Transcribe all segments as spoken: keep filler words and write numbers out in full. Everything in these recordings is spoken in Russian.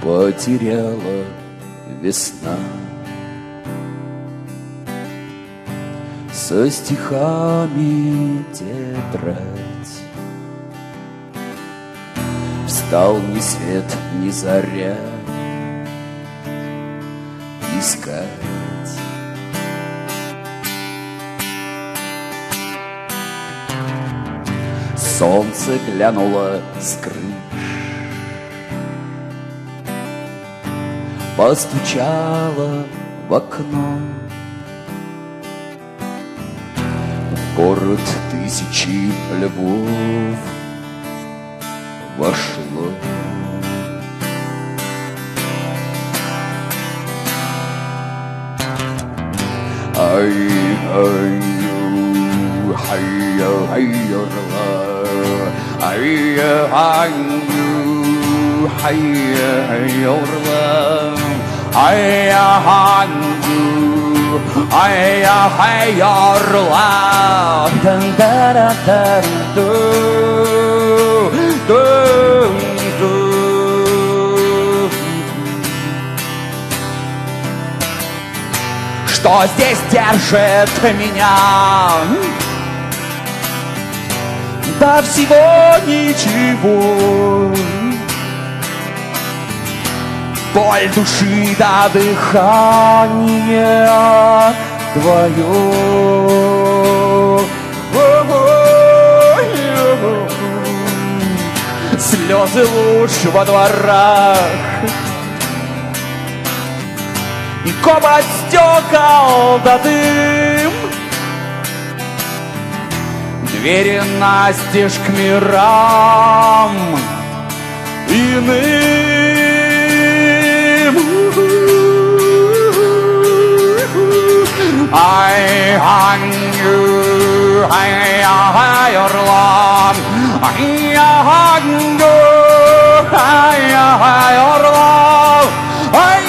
потеряла весна. Со стихами тетрадь. Встал ни свет, ни заря искать. Солнце глянуло с крыш, постучало в окно. В город тысячи львов вошло. Ай, ай, хай, хай, орла, ай, ай, хай, хай, орла, ай, ай, ай, хай, орла, дан-да-да-да-ду, ду-ду. Что здесь держит меня? Да всего ничего. Боль души до дыхания твое. Слезы луж во дворах и копоть стекол да дым. Двери настежь к мирам иным. Ай, ай, ай, ай, орла, ай, ай, ай, ай, орла, ай,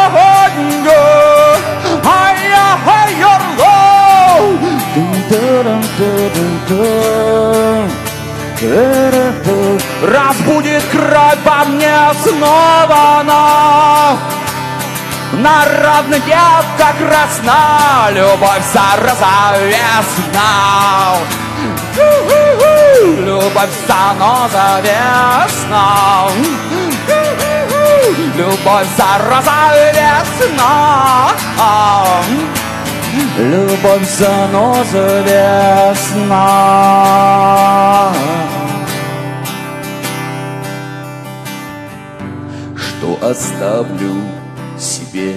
разбудит кровь во мне снова она. Народная девка красна, любовь заноза весна. Любовь заноза весна. Любовь заноза весна. Любовь заноза весна. Что оставлю себе?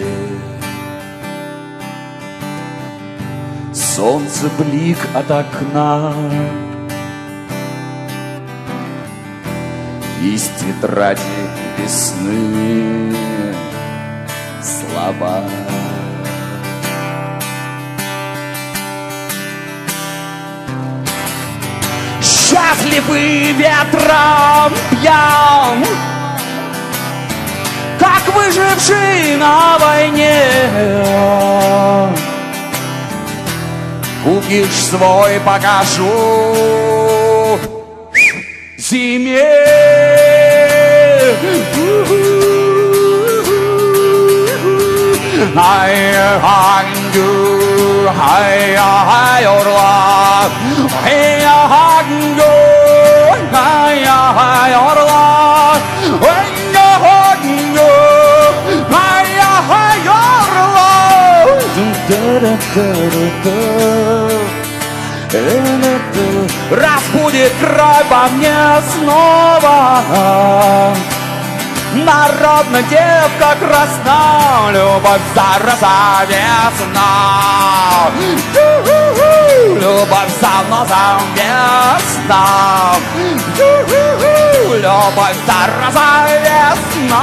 Солнце блик от окна, из тетради весны слова. Счастливый ветром пьян, как выживший на войне. Кукиш свой покажу зиме. Ай, ай, ай, ай, орла, ай, ай, ай, ай, орла, ай, разбудит кровь во мне снова. Народная девка красна, любовь заноза весна. Любовь заноза весна. Любовь заноза весна.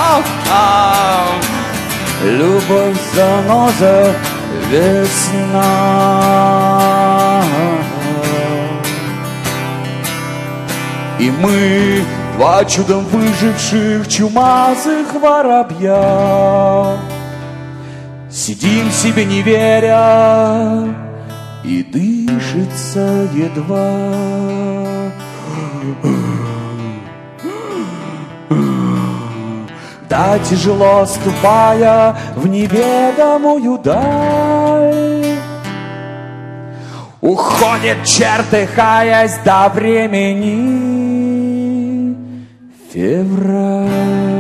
Любовь заноза весна. И мы, два чудом выживших чумазых воробья, сидим себе не веря, и дышится едва. иногда тяжело ступая в неведомую даль. Уходит, чертыхаясь до времени февраль.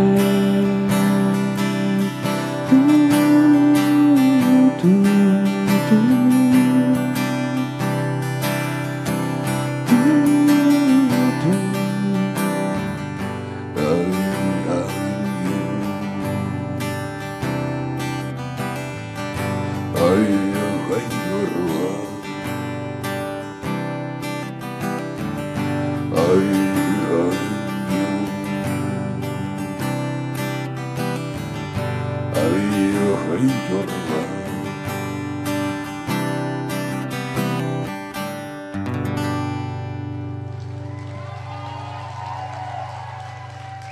Your